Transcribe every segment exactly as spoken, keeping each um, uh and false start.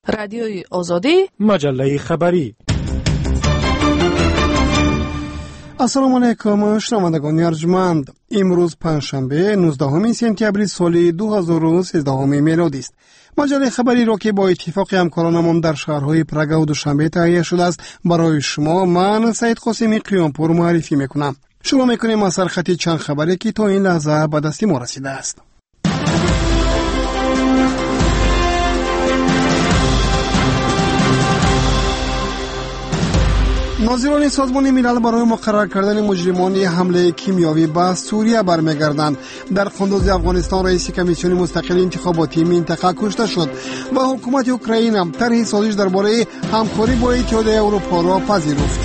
رادیوی آزادی، مجله خبری. السلام علیکم شنوندگان ارجمند. امروز پنجشنبه نوزدهم سپتامبر سال دو هزار و سیزده میلادی است. مجله خبری را که با اتفاق همکارانمان در شهرهای پراگ و دوشنبه تهیه شده است برای شما من سید قاسمی قیامپور معرفی میکنم. شروع میکنیم از سرخط چند خبری که تا این لحظه به دست ما رسیده است. ناظران سازمان ملل برای مقرر کردن مجرمان حمله کیمیاوی به سوریه برمیگردند. در قندوز افغانستان رئیس کمیسیون مستقل انتخاباتی منطقه کشته شد و حکومت اوکراین طرح سازش درباره همکاری با اتحادیه اروپا را پذیرفت.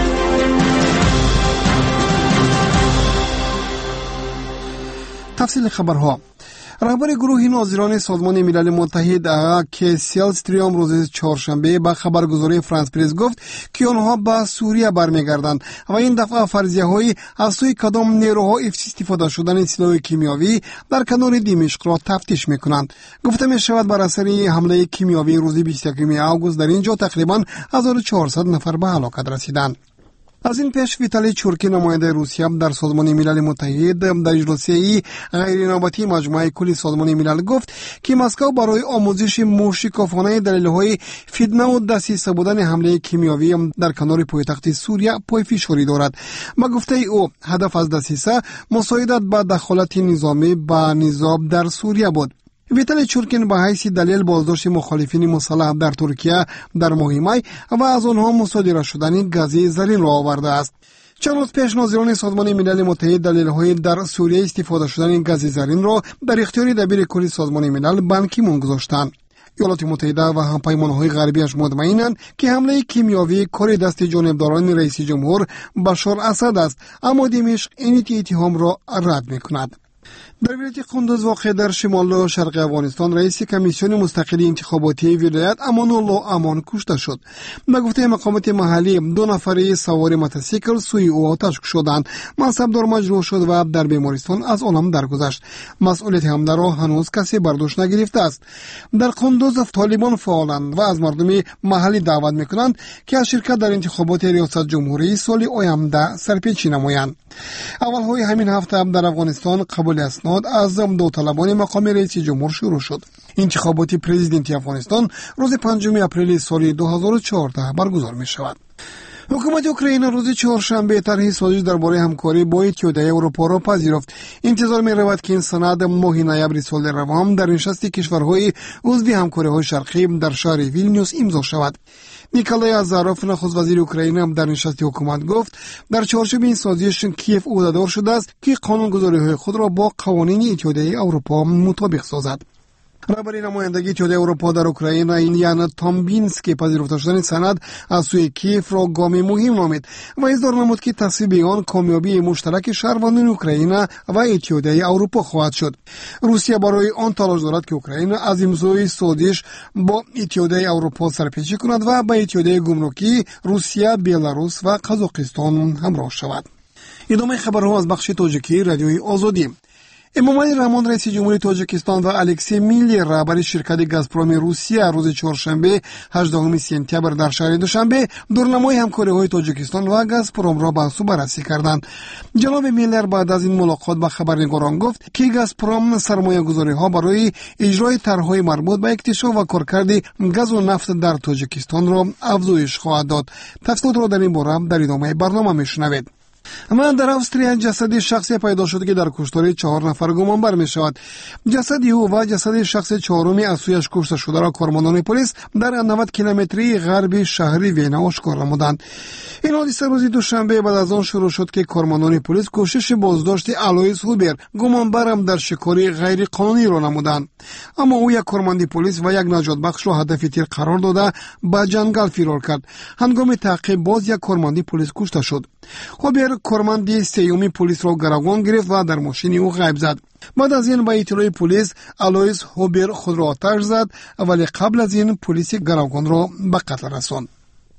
تفصیل خبرها. رهبر گروه ناظران سازمان ملل متحد که سیلستریوم روز چهارشنبه به خبرگزاری فرانس پرس گفت که آنها به سوریه برمیگردند و این دفعه فرضیه‌های از سوی کدام نیروها استفاده شدن سلاح کیمیاوی در کنار دمشق را تفتیش میکنند. گفته می شود بر اثر حمله کیمیاوی روز بیست و یکم آگوست در اینجا تقریبا هزار و چهارصد نفر به هلاکت رسیدند. از این پیش ویتالی چورکی نماینده روسیه در سازمان ملل متحد در جلسه غیر نوبتی مجمع کل سازمان ملل گفت که مسکو برای آموزش موشکافانه دلایل فتنه و دسیسه بودن حمله کیمیاوی در کنار پایتخت سوریه پای فشاری دارد. با گفته او هدف از دسیسه مساعدت به دخالت نظامی به نظام در سوریه بود. ویتالی چورکین به حیث دلیل بازداشت مخالفین مسلح در ترکیه در ماه می و از آنها مصادره شدن گاز زرین را آورده است. چند روز پیش ناظران سازمان ملل متحد دلایل در سوریه استفاده شدن گاز زرین را در اختیار دبیر کل سازمان ملل بان کی مون گذاشتند. ایالات متحده و همپیمانهای غربیش مطمئنند که حمله کیمیاوی کار دست جانبداران رئیس جمهور بشار اسد است، اما دمشق این اتهام را رد می‌کند. در ولایت قندوز واقع در شمال و شرق افغانستان رئیس کمیسیون مستقل انتخاباتی ولایت امان الله امان کشته شد. به گفته مقامات محلی دو نفر سوار موتورسیکل سوی او آتش شدند. منصبدار مجروح شد و در بیمارستان از عالم درگذشت. مسئولیت حمله را هنوز کسی برداشت نگرفته است. در قندوز طالبان فعالند و از مردم محلی دعوت میکنند که از شرکت در انتخابات ریاست جمهوری سال آینده سرپیچی نمایند. اول های همین هفته در افغانستان قبول اسناد از داوطلبان مقام رئیس جمهور شروع شد. انتخابات پرزیدنتی افغانستان روز پنجم اپریل سال دو هزار و چهارده برگزار می شود. حکومت اوکراین روز چهارشنبه طرح سازش درباره همکاری با اتحادیه اروپا را پذیرفت. انتظار می رود که این سند ماه نوامبر سال روان در نشست کشورهای عضو همکاری‌های شرقی در شهر ویلنیوس امضا شود. نیکولای آزاروف نخست وزیر اوکراین هم در نشست حکومت گفت در چارچوب این سازش کیف عهده‌دار شده است که قانونگذاری‌های خود را با قوانین اتحادیه اروپا مطابق سازد. رهبر نمایندگی اتحادیه اروپا در اوکراین ایلیانا تامبینسکی پذیرفته شدن سند از سوی کیف را گام مهم نامید و اظهار نمود که تصویب آن کامیابی مشترک شهروندان اوکراین و اتحادیه اروپا خواهد شد. روسیه برای آن تلاش دارد که اوکراین از امضای سازش با اتحادیه اروپا سرپیچی کند و با اتحادیه گمرکی روسیه، بلاروس و قزاقستان همراه شود. ادامه خبرها از بخش تاجیکی رادیوی آزادی. امامعلی رحمان رئیس جمهوری تاجیکستان و الکسی میلی رهبر شرکت گازپروم روسیه روز چهارشنبه هجدهم سپتامبر در شهر دوشنبه دورنمای همکاری‌های تاجیکستان و گازپروم را بحث و بررسی کردند. جناب میلر بعد از این ملاقات با خبرنگاران گفت که گازپروم سرمایه‌گذاری‌ها برای اجرای طرح‌های مربوط به اکتشاف و کارکرد گاز و نفت در تاجیکستان را افزایش خواهد داد. تفصیلات را در این باره در ادامه برنامه میشنوید. اما در استرالیا جسد شخصی پیدا شده که در کشتار چهار نفر گمانبر می شود. جسد او و جسد شخص چهارمی از سویش کشته شده را کارمندان پلیس در نود کیلومتری غربی شهر وینا آشکار نمودند. این حادثه روز دوشنبه بعد از آن شروع شد که کارمندان پلیس کوشش بازداشت آلویس هوبر گمانبر هم در شکاری غیر قانونی را نمودند، اما او یک کارمند پلیس و یک نجات بخش را هدف تیر قرار داده به جنگل فرار کرد. هنگام تعقیب باز یک کارمند پلیس کشته شد. هوبر کارمند سیومی پلیس را گروگان گرفت و در ماشین او غیب زد. بعد از این با اطلاع پلیس آلویس هوبر خود را آتش زد، ولی قبل از این پلیس گروگان را به قتل رساند.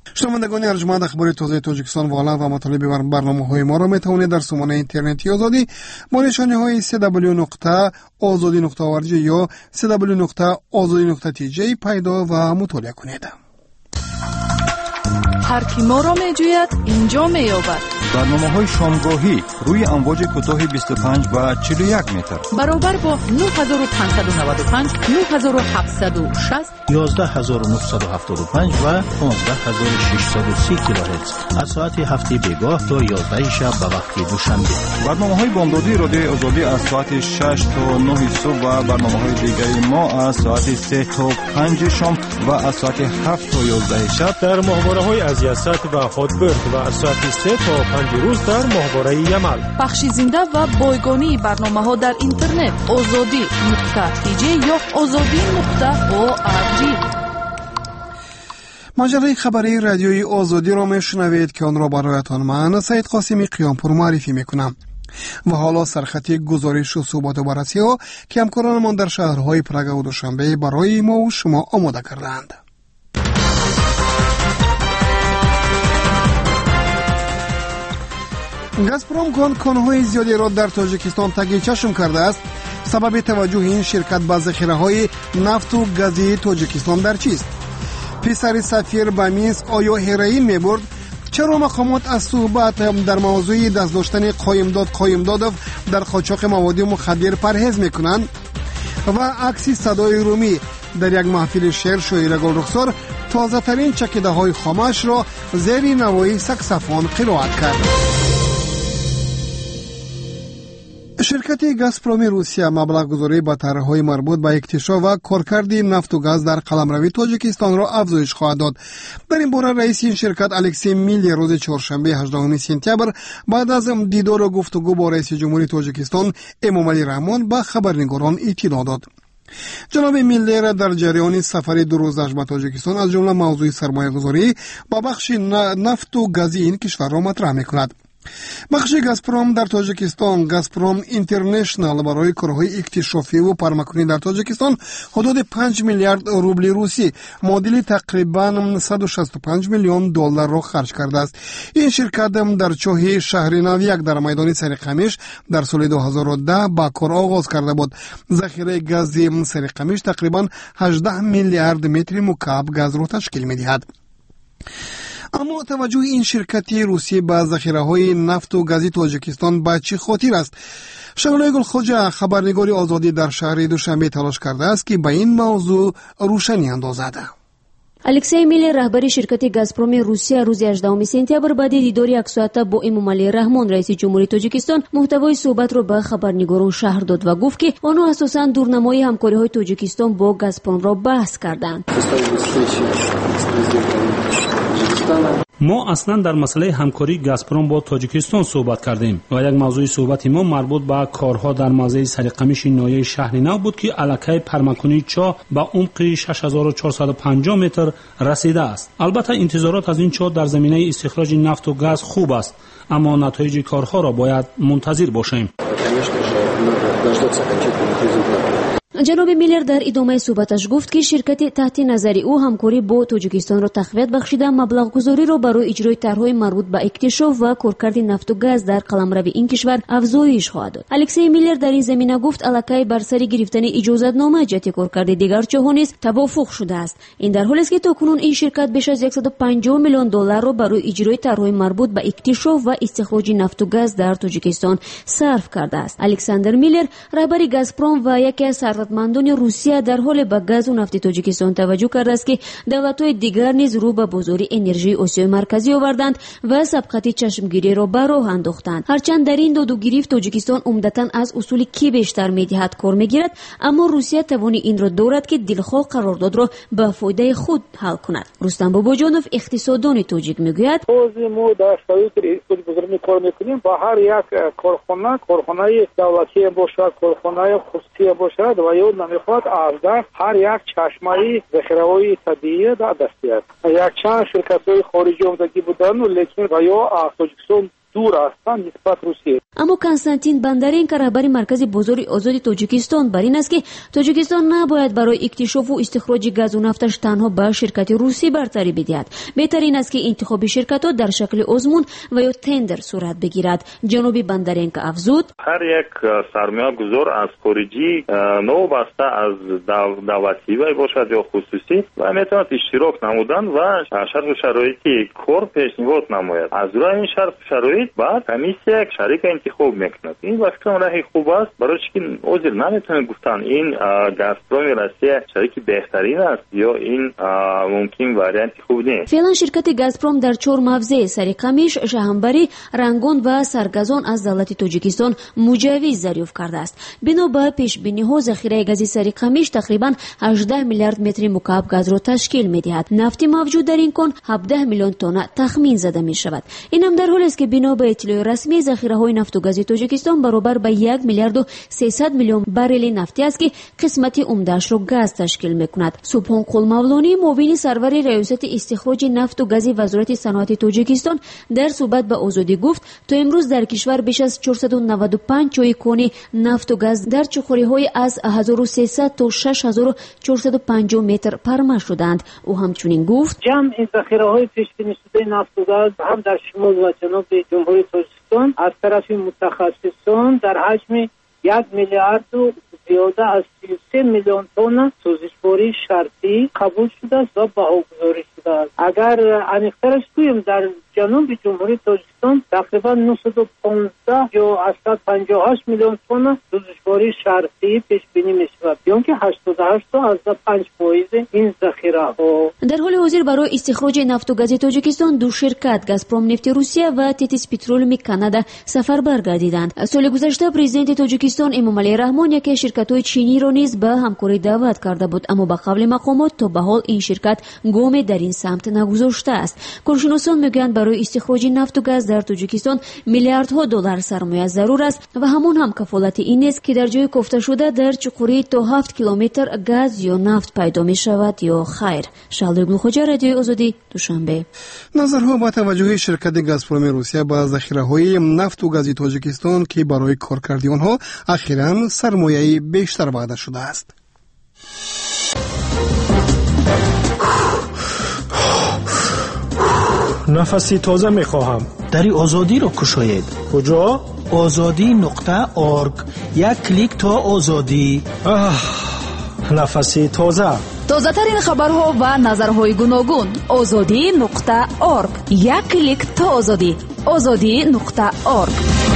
شنوندگان ارجمند، اخبار تازه تاجیکستان و عالم و مطالب برنامه‌های ما را میتوانید در سامانه اینترنتی آزادی با نشانه‌های دبلیو دبلیو دبلیو نقطه آزادی نقطه اورگ یا دبلیو دبلیو دبلیو نقطه آزادی نقطه تی جی پیدا و مطالعه کنید. هر کی ما را می‌جوید اینجا می‌یابد. برنامه‌های شامگاهی روی امواج کوتاه بیست و پنج و چهل و یک متر برابر با نه هزار و پانصد و نود و پنج، نه هزار و هفتصد و شصت، یازده هزار و نهصد و هفتاد و پنج و پانزده هزار و ششصد و سی کیلوهرتز از ساعت هفت بیگاه تا یازده شب به وقت دوشنبه. برنامه‌های بامدادی رادیوی آزادی از ساعت شش تا نه صبح و برنامه‌های دیگری ما از ساعت سه تا پنج شام و از ساعت هفت تا یازده شب در ماهواره‌های از یاست و هاتبرد و از ساعت سه تا پنج روز در ماهواره یمل. بخش زنده و بایگانی برنامه‌ها در اینترنت آزادی نقطه تی جی یا آزادی نقطه او آر جی. مجله خبری رادیوی آزادی را میشنوید که آن را برایتان من سید قاسمی قیامپور معرفی میکنم. و حالا سرخط گزارش و صحبت و بررسی ها که همکارانمان در شهرهای پرگ و دوشنبه برای ما و شما آماده کردند. گازپروم کانکنهای زیادی را در تاجیکستان تگی چشم کرده است. سبب توجه این شرکت به ذخیره‌های نفت و گازی تاجیکستان در چیست؟ پسر سفیر به مینسک آیا هروئین می‌برد؟ چرا مقامات از صحبت در موضوع دست داشتن قایمداد قایمداد در قاچاق مواد مخدر پرهیز میکنند؟ و عکسی صدای رومی در یک محفل شعر شاعر گلرخسار تازه ترین چکیده های خامش را زیر نوای ساکسافون قرائت کرد. شرکت گازپروم روسیه مبلغ گذاری به طرح‌های مربوط به اکتشاف و کارکرد نفت و گاز در قلمروی تاجیکستان را افزایش خواهد داد. در این باره رئیس این شرکت الکسی میلی روز چهارشنبه هجدهم سپتامبر بعد از دیدار و گفتگو با رئیس جمهوری تاجیکستان امامعلی رحمان به خبرنگاران اطلاع داد. جناب میلر در جریان سفر دو روزش به تاجیکستان از جمله موضوع سرمایه‌گذاری با بخش نفت و گاز این کشور را مطرح می‌کند. بخش گازپروم در تاجیکستان، گازپروم اینترنشنال، برای کارهای اکتشافی و پرمکنی در تاجیکستان حدود پنج میلیارد روبل روسی معادل تقریباً صد و شصت و پنج میلیون دلار را خرج کرده است. این شرکت در چاه شهر نو یک در میدان سرقمیش در سال دو هزار و ده با کار آغاز کرده بود. ذخیره گاز سرقمیش تقریباً هجده میلیارد متر مکعب گاز را تشکیل می‌دهد. اما توجه این شرکت روسی به ذخیره‌های نفت و گازی تاجیکستان به چه خاطر است؟ شغلای گلخوجه خبرنگار آزادی در شهر دوشنبه تلاش کرده است که به این موضوع روشنی اندازد. الکسی میلی رهبری شرکت گازپروم روسیه روز هجدهم سپتامبر بعد دیدار یک ساعته با امامعلی رحمان رئیس جمهوری تاجیکستان محتوای صحبت را به خبرنگاران شهر داد و گفت که آنها اساساً دورنمای همکاری‌های تاجیکستان با گازپروم را بحث کردند. ما اصلا در مسئله همکاری گازپروم با تاجیکستان صحبت کردیم و یک موضوع صحبت ما مربوط به کارها در موضع سرقمیش نایه شهر نو بود که علاقه پرمکنی چاه به عمق شش هزار و چهارصد و پنجاه متر رسیده است. البته انتظارات از این چاه در زمینه استخراج نفت و گاز خوب است، اما نتایج کارها را باید منتظر باشیم. جناب میلر در ادامه صحبتش گفت که شرکت تحت نظر او همکاری با تاجیکستان را تقویت بخشیده مبلغ گذاری را برای اجرای طرح‌های مربوط به اکتشاف و کارکرد نفت و گاز در قلمرو این کشور افزایش خواهد داد. الکسی میلر در این زمینه گفت علاقه بر سر گرفتن اجازه‌نامه جهت کارکرد دیگر چاه‌ها نیز توافق شده است. این در حالی است که تاکنون این شرکت بیش از صد و پنجاه میلیون دلار را برای اجرای طرح‌های مربوط به اکتشاف و استخراج نفت و گاز در تاجیکستان صرف کرده است. الکساندر میلر رهبر گازپروم و یکی از مندان روسیه در حال به گاز و نفت تاجیکستان توجه کرده است که دولت‌های دیگر نیز رو به بازار انرژی آسیای مرکزی آوردند و سبقت چشمگیری را به راه انداختند. هرچند در این داد و گریفت تاجیکستان عمدتاً از اصول کی بیشتر می‌دهد کار می‌گیرد، اما روسیه توان این را دارد که دلخواه قرارداد را به فایده خود حل کند. رستم باباجانوف اقتصاددان تاجیک میگوید ما در شرایط بزرگ کار می‌کنیم با هر یک کارخانه کارخانه دولتی باشد کارخانه خصوصی باشد و یا نمیخواد از دست هر یک چشمه ذخیره‌های طبیعی در دست است. یک چند شرکت‌های خارجی اومدگی بودن لیکن و یا تاجیکستان дур ҳастанд нисбат русия. аммо константин бандаренко раҳбари маркази бозори озоди тоҷикистон бар ин аст ки тоҷикистон набояд барои иктишофу истихроҷи газу нафташ танҳо ба ширкати русӣ бартарӣ бидиҳад. беҳтар ин аст ки интихоби ширкатҳо дар шакли озмун ва ё тендер сурат бигирад. ҷаноби бандаренко афзуд: ҳар як сармоягузор аз хориҷӣ новобаста аз давлатӣ вай бошад ё хусусӣ ва метавонад иштирок намудан ва шарту шароити кор пешниҳод намояд. аз рӯи ин шарту шароит баъд комиссия шарика интихоб мекунад. ин ба фикрам раҳи хуб аст, барои чӣ ки озир наметавонем гуфтан ин газпроми россия шарики беҳтарин аст ё ин мумкин варианти хуб нест. феълан ширкати газпром дар чор мавзеъ сари камиш, шаҳанбарӣ, рангон ва саргазон аз давлати тоҷикистон муҷаввиз дарёфт кардааст. бино ба пешбиниҳо захираи гази сари камиш тақрибан ҳаждаҳ миллиард метри мукааб газро ташкил медиҳад. нафти мавҷуд дар ин кон ҳабдаҳ миллион тонна тахмин зада мешавад. инам дар ҳолест ки бино ба иттилои расмӣ захираҳои нафту гази тоҷикистон баробар ба як миллиарду сесад миллион баррели нафти аст ки қисмати умдаашро газ ташкил мекунад. субҳон қулмавлонӣ, муовини сарвари раёсати истихроҷи нафту гази вазорати саноати тоҷикистон дар суҳбат ба озодӣ гуфт, то имрӯз дар кишвар беш аз чорсаду наваду панҷ ҷойи кони нафту газ дар чуқуриҳои аз ҳазору сесад то шаш ҳазору чорсаду панҷоҳ метр парма шудаанд. ӯ ҳамчунин гуфт: ҷамъи захираҳои пешбинишудаи нафту газ ҳам дар шимол ва ҷануби ҷумҳурии тоҷикистон аз тарафи мутахассисон дар ҳаҷми як миллиарду зиёда аз сию се миллион тонна сӯзишвории шартӣ қабул шудааст ва баҳогузорӣ шудааст. агар аниқтараш гӯем, дар ҷануби ҷумҳурии тоҷикистон тақрибан нӯҳсаду понздаҳ ё ҳаштсад панҷоҳ و ҳашт миллион тонна сӯзишвории шартӣ пешбинӣ мешавад, ё ки ҳаштоду ҳашт то азда панҷ фоизи ин захираҳо. дар ҳоли ҳозир барои истихроҷи нафту гази тоҷикистон ду ширкат газпром нефти русия ва тетис петролиуми канада сафарбар гардиданд. соли гузашта президенти тоҷикистон эмомалӣ раҳмон яке ширкатҳои чиниро низ ба ҳамкорӣ даъват карда буд, аммо ба қавли мақомот то ба ҳол ин ширкат гоме дар ин самт нагузоштааст. коршиносон мегӯянд барои истихроҷи нафту газ дар тоҷикистон миллиардҳо доллар сармоя зарур аст ва ҳамон ҳам кафолати ин нест ки дар ҷои кофташуда дар чуқурӣ то ҳафт километр газ ё нафт пайдо мешавад ё хайр. шалдои гулхоҷа, радиои озодӣ, душанбе. назарҳо ба таваҷҷӯҳи ширкати газпроми русия ба захираҳои нафту гази тоҷикистон ки барои коркарди онҳо ахиран сармояи бештар ваъда шудааст. нафаси тоза мехоҳам. дари озодиро кушоед. куҷо? озодӣ нуқта орг. як клик то озодӣ. нафаси тоза. тозатарин хабарҳо ва назарҳои гуногун. озодӣ нуқта орг. як клик то озодӣ. озодӣ нуқта орг.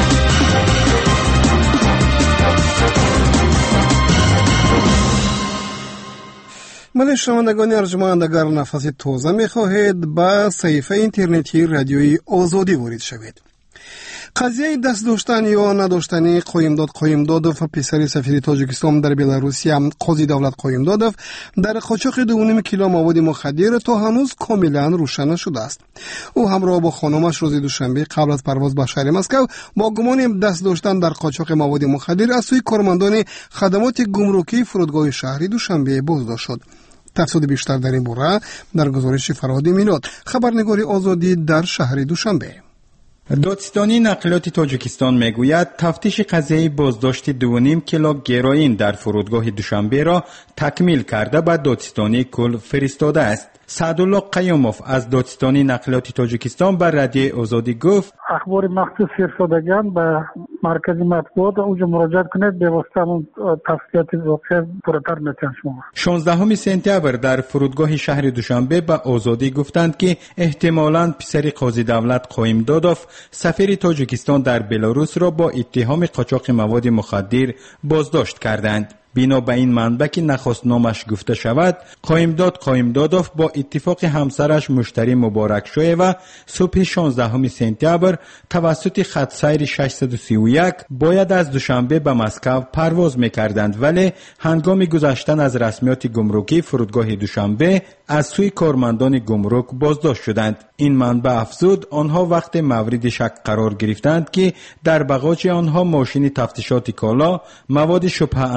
бале шунавандагони арҷуманд, агар нафаси тоза мехоҳед, ба саҳифаи интернетии радиои озодӣ ворид шавед. қазияи даст доштан ё надоштани қоимдод қоимдодов, писари сафири тоҷикистон дар беларусия қозӣ давлат қоимдодов, дар қочоқи дувними кило маводи мухаддир то ҳанӯз комилан рӯшан нашудааст. ӯ ҳамроҳ бо хонумаш рӯзи душанбе қабл аз парвоз ба шаҳри Москав бо гумони даст доштан дар қочоқи маводи мухаддир аз сӯи кормандони хадамоти гумрукии фурудгоҳи шаҳри Душанбе боздошт шуд. тафсилоти бештар дар ин бора дар гузориши Фароди Милод, хабарнигори Озодӣ дар шаҳри Душанбе. додистони нақлиёти тоҷикистон мегӯяд тафтиши қазияи боздошти дувним кило героин дар фурудгоҳи Душанберо такмил карда ба додистони кул фиристодааст. Саъдулло Қаюмов аз додистони нақлиёти тоҷикистон ба радиои Озодӣ гуфт: ахбори махсус фирстодаган ба маркази матбуот оҷо муроҷиат кунед, бевосита ҳамон тафсилоти воқеа пурратар мекунад. шумо шонздаҳуми сентябр дар фурудгоҳи шаҳри Душанбе ба Озодӣ гуфтанд ки эҳтимолан писари қозӣ давлат Қоимдодов сафири Тоҷикистон дар Белорусро бо иттиҳоми қочоқи маводи мухаддир боздошт карданд. бино ба ин манба ки нахост номаш гуфта шавад, Қоимдод Қоимдодов бо иттифоқи ҳамсараш Муштари Муборакшоева субҳи шонздаҳуми сентябр тавассути хатсайри шашсаду сию як бояд аз Душанбе ба Москав парвоз мекарданд, вале ҳангоми гузаштан аз расмиёти гумрукии фурудгоҳи Душанбе аз сӯи кормандони гумрук боздошт шуданд. ин манба афзуд, онҳо вақте мавриди шак қарор гирифтанд ки дар бағоҷи онҳо мошини тафтишоти кола маводи шубҳаангезе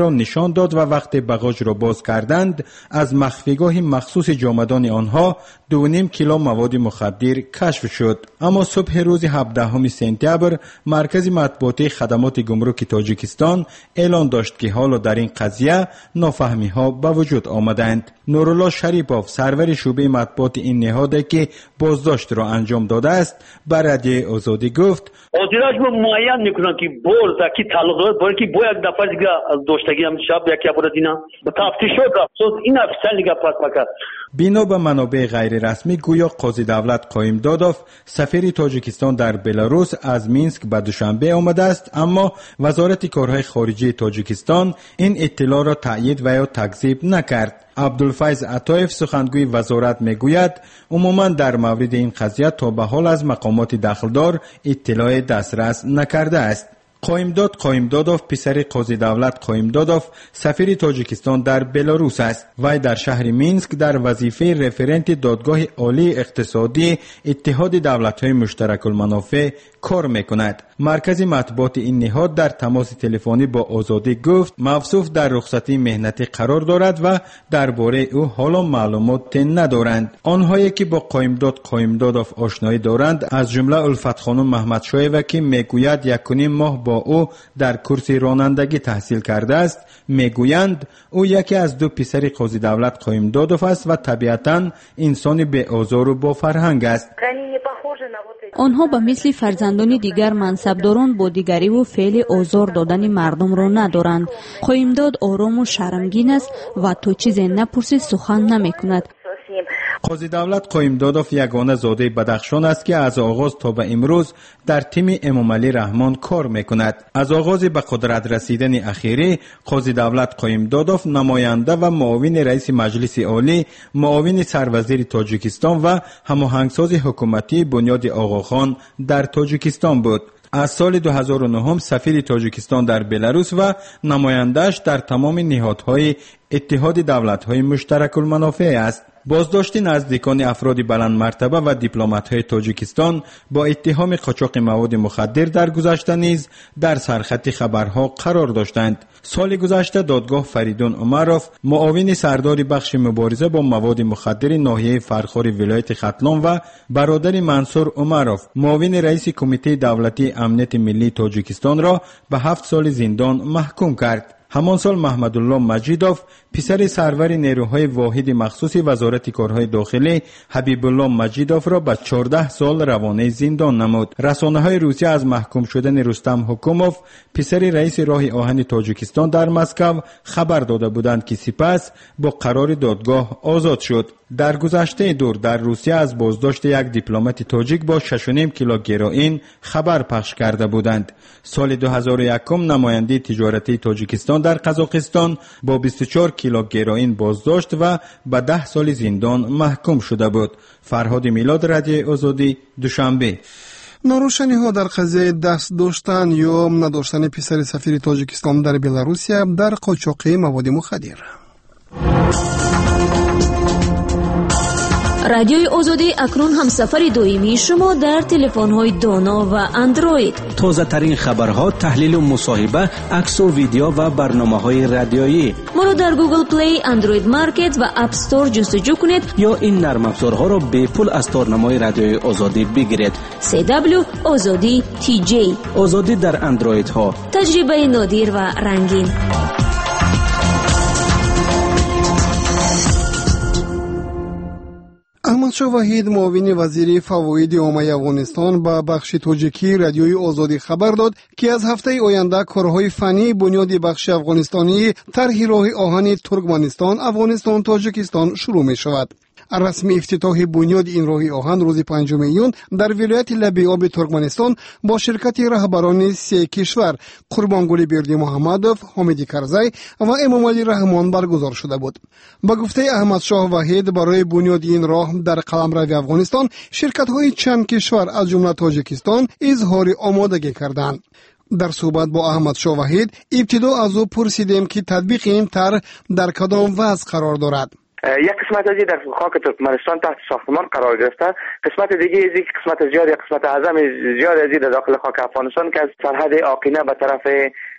را نشان داد و وقتی باگاژ را باز کردند از مخفیگاه مخصوص جامدان آنها دو نیم کیلو مواد مخدر کشف شد. اما صبح روز هفدهم سپتامبر مرکز مطبوعاتی خدمات گمرک تاجیکستان اعلان داشت که حالا در این قضیه نافهمی ها به وجود آمدند. نورالله شریپوف سرور شعبه مطبوعات این نهاد که بازداشت را انجام داده است بر رادیو آزادی گفت آدیراج رو معین میکنن که باز کی تعلق داره که با یک دفعه دیگه داشتگی هم شب یک یا دینا با تفتیش شد رفت این افسر دیگه پاس مکرد. بنا به منابع غیر رسمی گویا قاضی دولت قایم دادوف سفیر تاجیکستان در بلاروس از مینسک به دوشنبه آمده است، اما وزارت کارهای خارجی تاجیکستان این اطلاع را تایید و یا تکذیب نکرد. عبدالفیض عطایف سخنگوی وزارت میگوید عموما در مورد این قضیه تا به حال از مقامات دخلدار اطلاع دسترس نکرده است. قایمداد قایمدادوف پسر قاضی دولت قایمدادوف سفیر تاجیکستان در بلاروس است. وی در شهر مینسک در وظیفه رفرنت دادگاه عالی اقتصادی اتحاد دولت‌های مشترک المنافع کار میکند. مرکز مطبوعات این نهاد در تماس تلفنی با آزادی گفت موصوف در رخصتی مهنتی قرار دارد و درباره او حالا معلومات ندارند. آنهایی که با قایمداد قایمدادوف آشنایی دارند از جمله الفت خانم محمد شایوه که میگوید یک و نیم ماه با او در کورس رانندگی تحصیل کرده است میگویند او یکی از دو پسر قاضی دولت قایمدادوف است و طبیعتاً انسانی به آزار و با فرهنگ است. آنها به مثل فرزندان دیگر منصبداران با دیگری و فعل آزار دادن مردم را ندارند. قایمداد آرام و شرمگین است و تو چیزی نپرسی سخن نمی کند. قاضی دولت قایمدادوف یگانه زاده بدخشان است که از آغاز تا به امروز در تیم امام علی رحمان کار میکند. از آغاز به قدرت رسیدن اخیری قاضی دولت قایمدادوف نماینده و معاون رئیس مجلس عالی، معاون سروزیر تاجیکستان و هماهنگساز حکومتی بنیاد آقاخان در تاجیکستان بود. از سال دو هزار و نه سفیر تاجیکستان در بلاروس و نماینده‌اش در تمام نهادهای اتحاد دولت‌های مشترک المنافع است. بازداشت نزدیکان افراد بلند مرتبه و دیپلمات‌های تاجیکستان با اتهام قاچاق مواد مخدر در گذشته نیز در سرخط خبرها قرار داشتند. سال گذشته دادگاه فریدون عمروف معاون سردار بخش مبارزه با مواد مخدر ناحیه فرخار ولایت ختلان و برادر منصور عمروف معاون رئیس کمیته دولتی امنیت ملی تاجیکستان را به هفت سال زندان محکوم کرد. همان سال محمد الله مجیدوف پسر سرور نیروهای واحد مخصوص وزارت کارهای داخلی حبیب الله مجیدوف را به چهارده سال روانه زندان نمود. رسانه‌های روسیه از محکوم شدن رستم حکوموف پسر رئیس راه آهن تاجیکستان در مسکو خبر داده بودند که سپس با قرار دادگاه آزاد شد. در گذشته دور در روسیه از بازداشت یک دیپلمات تاجیک با شش و نیم کیلو گروئین خبر پخش کرده بودند. سال دو هزار و یک نماینده تجارتی تاجیکستان در قزاقستان با بیست و چهار کیلو گروئین بازداشت و به ده سال زندان محکوم شده بود. فرهاد میلاد، رادیو آزادی، دوشنبه. ناروشنی ها در قضیه دست داشتن یا نداشتن پسر سفیر تاجیکستان در بلاروسیه در قاچاق مواد مخدر. رادیوی آزادی اکنون هم سفر دویمی شما در تلفن‌های دانا و اندروید. تازه ترین خبرها، تحلیل و مصاحبه، عکس و ویدیو و برنامه‌های رادیویی. ما را در گوگل پلی، اندروید مارکت و اپ استور جستجو کنید یا این نرم افزارها را به پول از تارنمای رادیوی آزادی بگیرید. سی دبلیو آزادی تی جی. آزادی در اندروید ها. تجربه نادر و رنگین. احمد شاه وحید معاون وزیر فواید عامه افغانستان با بخش تاجیکی رادیوی آزادی خبر داد که از هفته آینده کارهای فنی بنیاد بخش افغانستانی طرح راه آهن ترکمنستان افغانستان تاجیکستان شروع می شود. رسمی افتتاح بنیاد این راه آهن روز پنجم میون در ولایت لب آب ترکمنستان با شرکت رهبران سه کشور قربانگل بردی محمدوف، حامد کرزی و امام علی رحمان برگزار شده بود. با گفته احمد شاه وحید برای بنیاد این راه در قلمرو افغانستان شرکت های چند کشور از جمله تاجیکستان اظهار آمادگی کردند. در صحبت با احمد شاه وحید ابتدا از او پرسیدیم که تطبیق این طرح در کدام وضع قرار دارد. یک قسمت از در خاک ترکمنستان تحت ساختمان قرار گرفته، قسمت دیگه از یک قسمت زیاد، یک قسمت اعظم زیاد از در داخل خاک افغانستان که از سرحد آقینه به طرف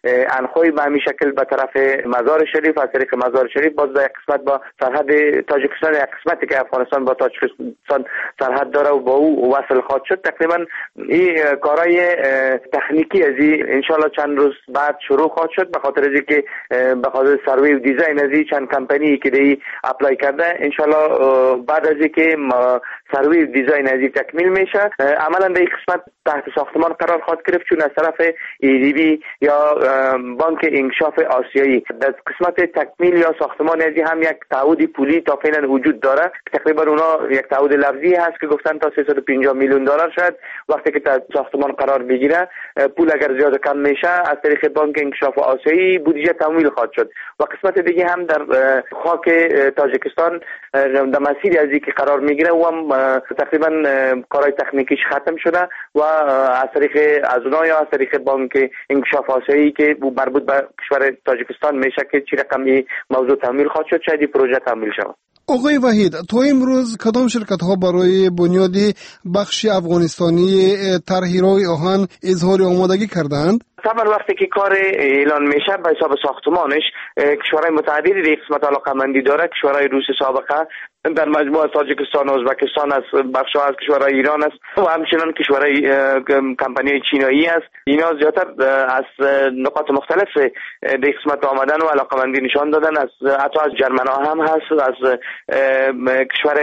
انخوی به همین شکل به طرف مزار شریف، از طریق مزار شریف باز یک قسمت با سرحد تاجیکستان، یک قسمتی که افغانستان با تاجیکستان سرحد داره و با او وصل خواهد شد. تقریبا این کارهای تکنیکی از این انشالله چند روز بعد شروع خواهد شد، به خاطر از اینکه به خاطر سروی و دیزاین از این چند کمپانی که دی اپلای کرده، انشالله بعد از اینکه سروی و دیزاین از این تکمیل میشه عملا در این قسمت تحت ساختمان قرار خواهد گرفت، چون از طرف ای دی بی یا بانک انکشاف آسیایی در قسمت تکمیل یا ساختمان از هم یک تعهد پولی تا فعلا وجود داره. تقریبا اونا یک تعهد لفظی هست که گفتن تا سیصد و پنجاه میلیون دلار شد وقتی که تا ساختمان قرار بگیره، پول اگر زیاد کم میشه از طریق بانک انکشاف آسیایی بودجه تمویل خواهد شد. و قسمت دیگه هم در خاک تاجیکستان در مسیری از که قرار میگیره و هم تقریبا کارهای تکنیکیش ختم شده و از طریق از اونها یا از طریق بانک انکشاف آسیایی که مربوط به کشور تاجیکستان میشه که چی رقمی موضوع تمویل خواهد شد شاید پروژه تمویل شود. آقای وحید، تا امروز کدام شرکت ها برای بنیاد بخش افغانستانی طرح راه آهن اظهار آمادگی کردند؟ طبعا وقتی که کار اعلان میشه به حساب ساختمانش کشورهای متعددی در قسمت علاقه‌مندی داره. کشورهای روس سابقه در مجموعه تاجیکستان و ازبکستان است، بخش‌ها از کشورهای ایران است و همچنین کشورهای کمپانی چینایی است. اینا زیادتر از نقاط مختلف در قسمت آمدن و علاقه‌مندی نشان دادن، از حتی از جرمن‌ها هم هست، از کشور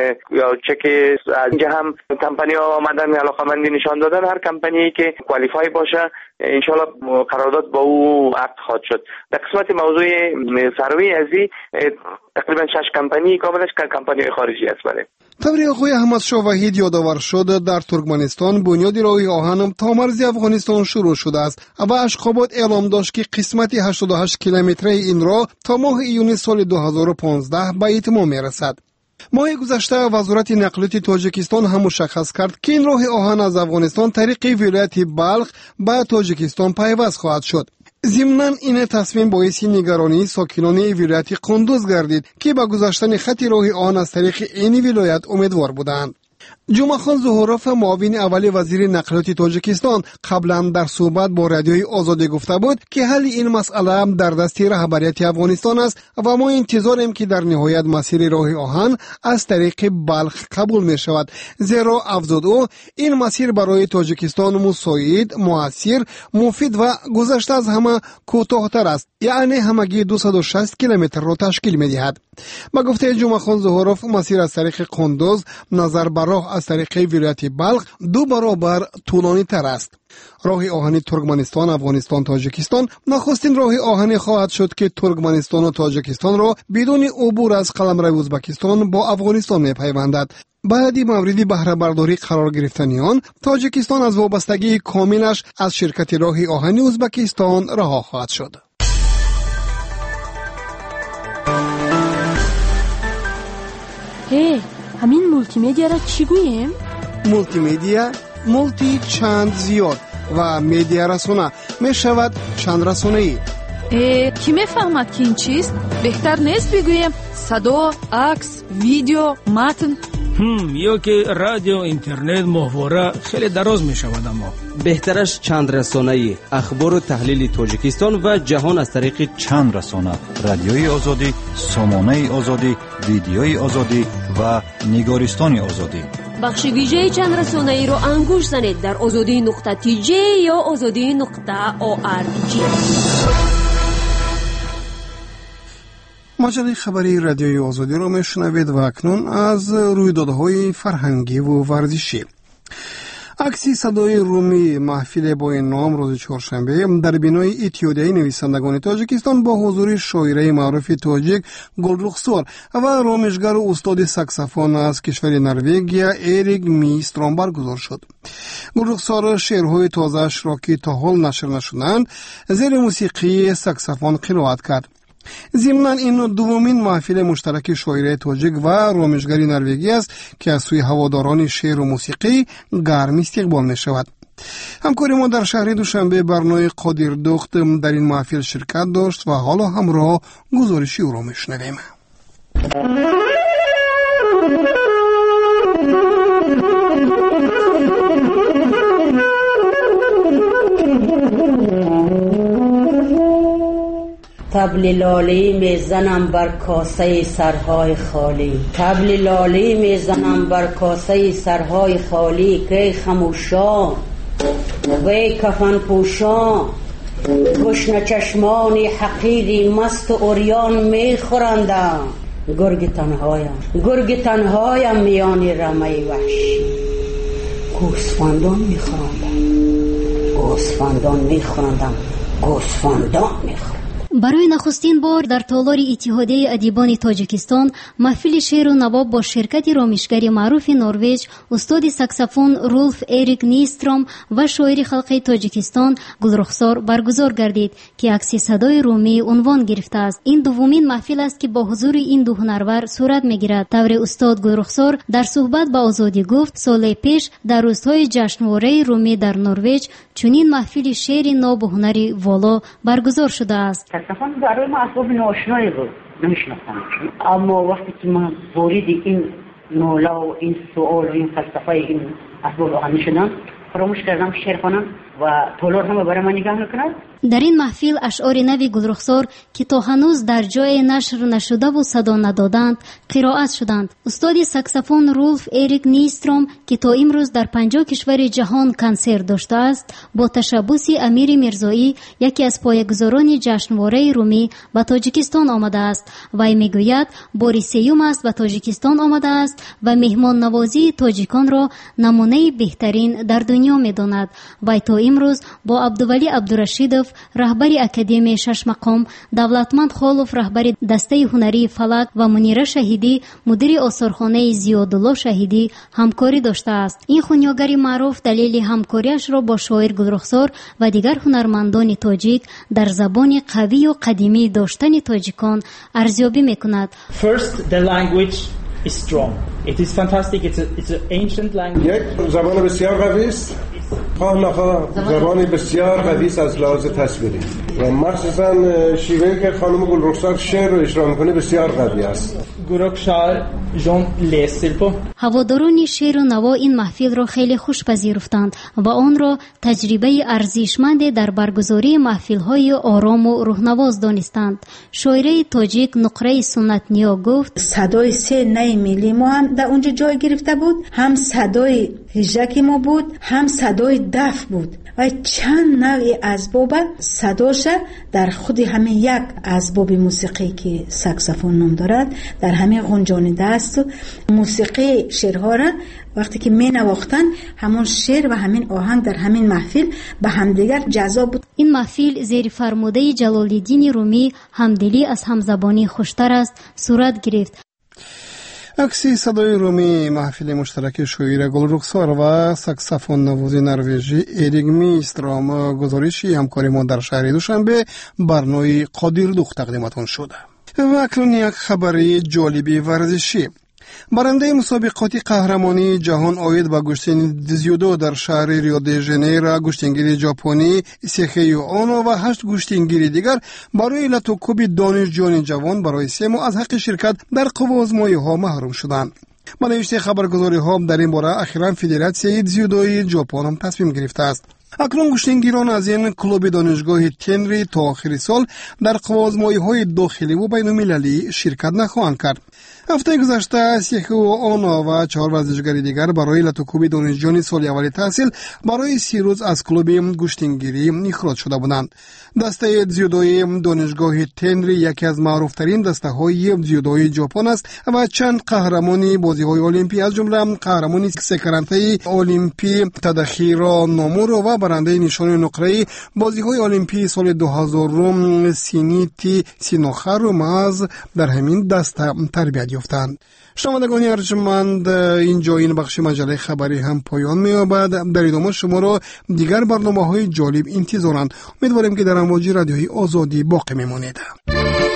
چک از اینجا هم کمپانی‌ها آمدن علاقه‌مندی نشان دادن. هر کمپانی که کوالیفای باشه انشالله قرارداد با او عقد خواهد شد. در قسمت موضوع سروی ازی تقریبا شش کمپانی کاملش کمپانی خارجی است. بله. طوری آقای احمد شاه وحید یادآور شد در ترکمنستان بنیاد راه آهن تا مرز افغانستان شروع شده است و اشخابات اعلام داشت که قسمت هشتاد و هشت کیلومتری این راه تا ماه ایون سال دو هزار و پانزده به اتمام میرسد. ماه گذشته وزارت نقلیات تاجیکستان هم مشخص کرد که این راه آهن از افغانستان طریق ولایت بلخ به تاجیکستان پیوست خواهد شد. ضمناً این تصمیم باعث نگرانی ساکنان ولایت قندوز گردید که به گذاشتن خط راه آهن از طریق این ولایت امیدوار بودند. جمعه خان ظهوروف معاون اول وزیر نقلیات تاجیکستان قبلا در صحبت با رادیوی آزادی گفته بود که حل این مسئله در دست رهبریت افغانستان است و ما انتظاریم که در نهایت مسیر راه آهن از طریق بلخ قبول می شود، زیرا افزود او این مسیر برای تاجیکستان مساعد، مؤثر، مفید و گذشته از همه کوتاه‌تر است، یعنی همگی دویست و شصت کیلومتر را تشکیل می دهد. با گفته جمعه خان ظهوروف مسیر از طریق قندوز نظر بر راه از طریق ولایت بلخ دو برابر طولانی تر است. راه آهن ترکمنستان افغانستان تاجیکستان نخستین راه آهنی خواهد شد که ترکمنستان و تاجیکستان را بدون عبور از قلمرو ازبکستان با افغانستان می‌پیوندد. بعد مورد بهره برداری قرار گرفتن آن تاجیکستان از وابستگی کاملش از شرکت راه آهن ازبکستان رها خواهد شد. هی، همین مولتی میدیا را چی گوییم؟ مولتی میدیا، مولتی چند زیاد و میدیا رسانه می شود چند رسانه ای. کی میفهمد که این چیست؟ بهتر نیست بگوییم صدا، عکس، ویدیو، متن؟ هم یا که رادیو، اینترنت، محوره خیلی دراز می شود. اما بهترش چند رسانه‌ای، اخبار و تحلیل تاجیکستان و جهان از طریق چند رسانه، رادیوی آزادی، سامانه آزادی، ویدیوی آزادی و نگارستان آزادی. بخش ویژه چند رسانه‌ای رو انگوش زنید در آزادی نقطه تی جی یا آزادی نقطه او آر جی. مجله خبری رادیوی آزادی را میشنوید و اکنون از رویدادهای فرهنگی و ورزشی. عکسی صدای رومی محفل با این نام روز چهارشنبه در بینای اتحادیه نویسندگان تاجیکستان با حضور شاعره معروف تاجیک گلرخسار و رامشگر و استاد ساکسافون از کشور نروژ اریک میسترام برگزار شد. گلرخسار شعرهای تازه‌اش را که تا حال نشر نشدند زیر موسیقی ساکسافون قرائت کرد. ضمناً این دومین محفل مشترک شاعره تاجیک و رامشگری نروژی است که از سوی هواداران شعر و موسیقی گرم استقبال می شود. همکار ما در شهر دوشنبه برنامه قادر دخت در این محفل شرکت داشت و حالا همراه گزارشی او را می شنویم. طبل لالی میزنم بر کاسه سرهای خالی، طبل لالی میزنم بر کاسه سرهای خالی که خموشا وی کفن پوشا گشن چشمان حقیری مست و اوریان میخورندم. گرگ تنهایم گرگ تنهایم میان رمه وحشی، گوسفندان میخورندم گوسفندان میخورندم گوسفندان میخورندم. برای نخستین بار در تالار اتحادیه ادیبان تاجیکستان محفل شعر و نواب با شرکت رامشگری معروف نروژ استاد ساکسافون رولف اریک نیستروم و شاعر خلقی تاجیکستان گلرخسار برگزار گردید که عکس صدای رومی عنوان گرفته است. این دومین محفل است که با حضور این دو هنرور صورت میگیرد. طور استاد گلرخسار در صحبت با آزادی گفت سال پیش در روزهای جشنواره رومی در نروژ چنین محفل شعر نو و هنری والا برگزار شده است. ساکسافون برای ما اسباب ناشنایی بود، نمیشناختم، اما وقتی که من وارد این نولا و این سؤال و این فلسفه این اسباب آهنی شدم فراموش کردم شعر خوانم و تالار هم برای من نگاه میکند. در این محفل اشعار نوی گلرخسار که تا هنوز در جای نشر نشده و صدا ندادند قرائت شدند. استاد ساکسافون رولف اریک نیستروم که تا امروز در پنجاه کشور جهان کنسرت داشته است با تشبث امیر میرزایی یکی از پایه‌گذاران جشنواره رومی به تاجیکستان آمده است. وی میگوید بار سیوم است به تاجیکستان آمده است و مهمان نوازی تاجیکان را نمونه بهترین در دنیا میداند. وی تا امروز با عبدولی عبدالرشیدوف رهبر اکادمی شش مقام، دولتمند خالوف رهبر دسته هنری فلک و منیره شهیدی مدیر آثارخانه زیادالله شهیدی همکاری داشته است. این خونیاگر معروف دلیل همکاریش را با شاعر گلرخسار و دیگر هنرمندان تاجیک در زبان قوی و قدیمی داشتن تاجیکان ارزیابی میکند. First, the language is strong. It is fantastic. It's a, it's an ancient language. یک زبان بسیار قوی است. خواه نخواه زبانی بسیار قوی است از لحاظ تصویری و مخصوصا شیوهی که خانم گلرخسار شعر رو اجرا میکنه بسیار قوی است. گلرخسار جون لیسلپو. هواداران شعر و نوا این محفل را خیلی خوش پذیرفتند و آن را تجربه ارزشمند در برگزاری محفل‌های آرام و روح‌نواز دانستند. شاعر تاجیک نقره سنت نیا گفت صدای سه نی ملی ما هم در اونجا جای گرفته بود، هم صدای هجک ما بود، هم صدای دف بود و چند نوع اسباب صداش در خود همه یک اسباب موسیقی که ساکسافون نام دارد در همه غنجانیده است. موسیقی شعرها را وقتی که می نواختن همون شعر و همین آهنگ در همین محفل به همدیگر جذاب بود. این محفل زیر فرموده جلال‌الدین رومی همدلی از همزبانی خوشتر است صورت گرفت. عکس صدای رومی محفل مشترک شاعر گلرخسار و ساکسافون نواز نروژی اریک نیستروم گزارشی همکاری ما در شهر دوشنبه برنامه قادردوخ تقدیمتان شده. و اکنون یک خبری جالبی ورزشی. برنده مسابقات قهرمانی جهان آید به گشتن دیزیودو در شهر ریو دی ژانیرو گشتنگیر ژاپنی سیخیو آنو و هشت گشتنگیر دیگر برای لاتوکوب دانشجویان جوان برای سه ماه از حق شرکت در قوازمایی ها محروم شدند. با نوشته خبرگزاری ها در این باره اخیراً فدراسیون دیزیودوی ژاپن هم تصمیم گرفته است. اکنون گشتنگیران از این کلوب دانشگاه تنری تا آخر سال در قوازمایی های داخلی و بین المللی شرکت نخواهند کرد. هفته گذشته سیخو آنا و چهار ورزشکار دیگر برای لاتوکوب دانشجویان سال اول تحصیل برای سی روز از کلوب گشتنگیری اخراج شده بودند. دسته دیزیودوی دانشگاه تنری یکی از معروفترین دسته های دیزیودوی ژاپن است و چند قهرمانی بازی های المپی از جمله قهرمانی سکرانته المپی تاداهیرو نومورو و برنده نشان نقره بازی های المپی سال دو هزار روم سینیتی سینوخارو ماز در همین دسته تربیت یافتند. شنوندگان ارجمند، اینجا این بخش مجله خبری هم پایان می‌یابد. در ادامه شما را دیگر برنامه‌های جالب انتظارند. امیدواریم که در امواج رادیوی آزادی باقی میمانید.